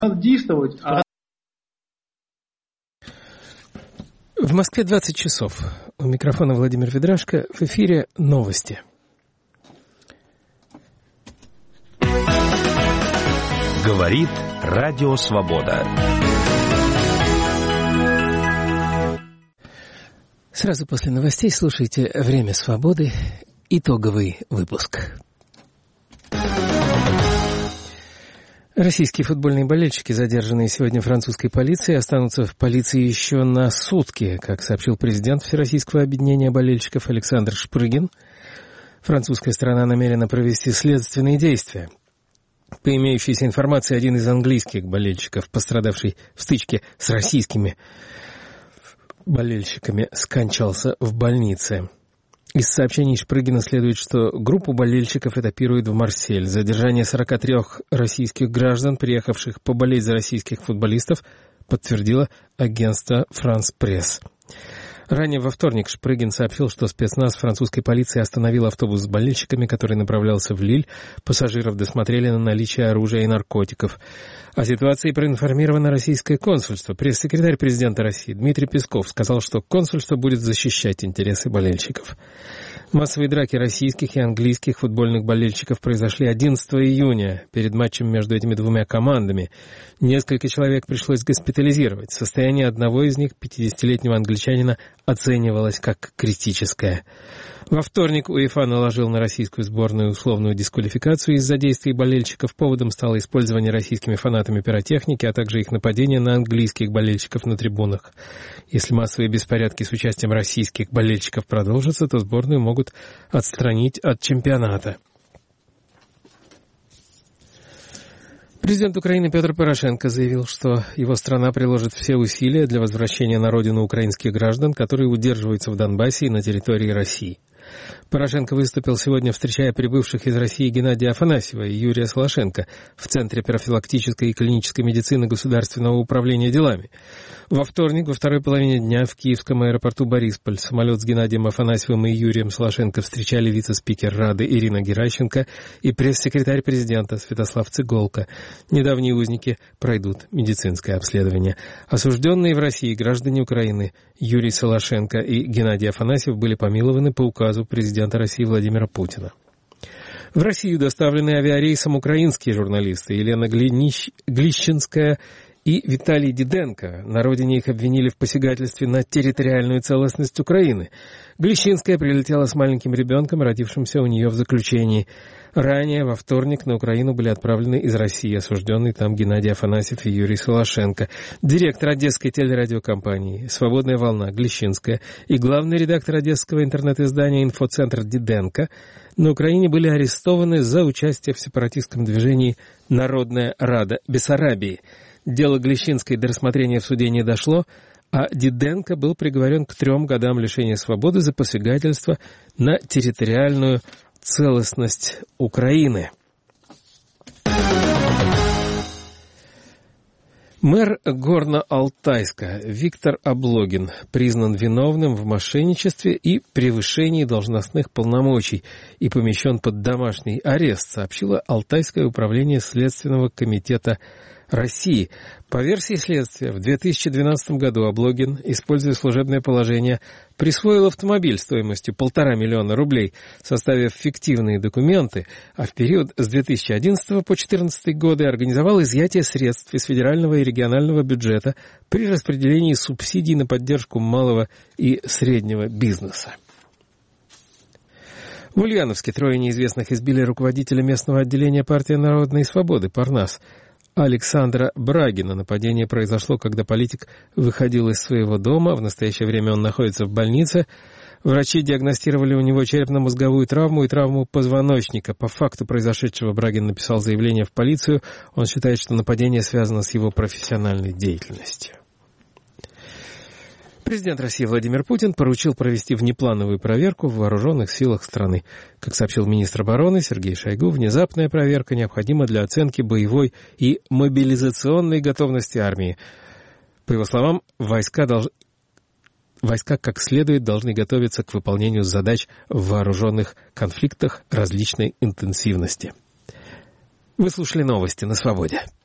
Надо действовать. В Москве 20 часов. У микрофона Владимир Ведрашко. В эфире новости. Говорит Радио Свобода. Сразу после новостей слушайте «Время свободы». Итоговый выпуск. Российские футбольные болельщики, задержанные сегодня французской полицией, останутся в полиции еще на сутки, как сообщил президент Всероссийского объединения болельщиков Александр Шпрыгин. Французская сторона намерена провести следственные действия. По имеющейся информации, один из английских болельщиков, пострадавший в стычке с российскими болельщиками, скончался в больнице. Из сообщений Шпрыгина следует, что группу болельщиков этапируют в Марсель. Задержание 43 российских граждан, приехавших поболеть за российских футболистов, подтвердило агентство «Франс Пресс». Ранее во вторник Шпрыгин сообщил, что спецназ французской полиции остановил автобус с болельщиками, который направлялся в Лиль. Пассажиров досмотрели на наличие оружия и наркотиков. О ситуации проинформировано российское консульство. Пресс-секретарь президента России Дмитрий Песков сказал, что консульство будет защищать интересы болельщиков. Массовые драки российских и английских футбольных болельщиков произошли 11 июня, перед матчем между этими двумя командами. Несколько человек пришлось госпитализировать. Состояние одного из них, 50-летнего англичанина, оценивалось как критическое. Во вторник УЕФА наложил на российскую сборную условную дисквалификацию из-за действий болельщиков. Поводом стало использование российскими фанатами пиротехники, а также их нападение на английских болельщиков на трибунах. Если массовые беспорядки с участием российских болельщиков продолжатся, то сборную могут отстранить от чемпионата. Президент Украины Петр Порошенко заявил, что его страна приложит все усилия для возвращения на родину украинских граждан, которые удерживаются в Донбассе и на территории России. Порошенко выступил сегодня, встречая прибывших из России Геннадия Афанасьева и Юрия Солошенко в Центре профилактической и клинической медицины Государственного управления делами. Во вторник, во второй половине дня, в киевском аэропорту Борисполь самолет с Геннадием Афанасьевым и Юрием Солошенко встречали вице-спикер Рады Ирина Геращенко и пресс-секретарь президента Святослав Цыголка. Недавние узники пройдут медицинское обследование. Осужденные в России граждане Украины Юрий Солошенко и Геннадий Афанасьев были помилованы по указу президента России Владимира Путина. В Россию доставлены авиарейсом украинские журналисты Елена Глищенская и Виталий Диденко. На родине их обвинили в посягательстве на территориальную целостность Украины. Глищенская прилетела с маленьким ребенком, родившимся у нее в заключении. Ранее, во вторник, на Украину были отправлены из России осужденные там Геннадий Афанасьев и Юрий Солошенко. Директор одесской телерадиокомпании «Свободная волна» Глищенская и главный редактор одесского интернет-издания «Инфоцентр» Диденко на Украине были арестованы за участие в сепаратистском движении «Народная Рада Бессарабии». Дело Глищенской до рассмотрения в суде не дошло, а Диденко был приговорен к 3 годам лишения свободы за посягательство на территориальную целостность Украины. Мэр Горно-Алтайска Виктор Облогин признан виновным в мошенничестве и превышении должностных полномочий и помещен под домашний арест, сообщило Алтайское управление Следственного комитета России. По версии следствия, в 2012 году Облогин, используя служебное положение, присвоил автомобиль стоимостью 1,5 миллиона рублей, составив фиктивные документы, а в период с 2011 по 2014 годы организовал изъятие средств из федерального и регионального бюджета при распределении субсидий на поддержку малого и среднего бизнеса. В Ульяновске 3 неизвестных избили руководителя местного отделения партии «Народной свободы» Парнас Александра Брагина. Нападение произошло, когда политик выходил из своего дома. В настоящее время он находится в больнице. Врачи диагностировали у него черепно-мозговую травму и травму позвоночника. По факту произошедшего Брагин написал заявление в полицию. Он считает, что нападение связано с его профессиональной деятельностью. Президент России Владимир Путин поручил провести внеплановую проверку в вооруженных силах страны. Как сообщил министр обороны Сергей Шойгу, внезапная проверка необходима для оценки боевой и мобилизационной готовности армии. По его словам, войска как следует должны готовиться к выполнению задач в вооруженных конфликтах различной интенсивности. Вы слушали новости на Свободе.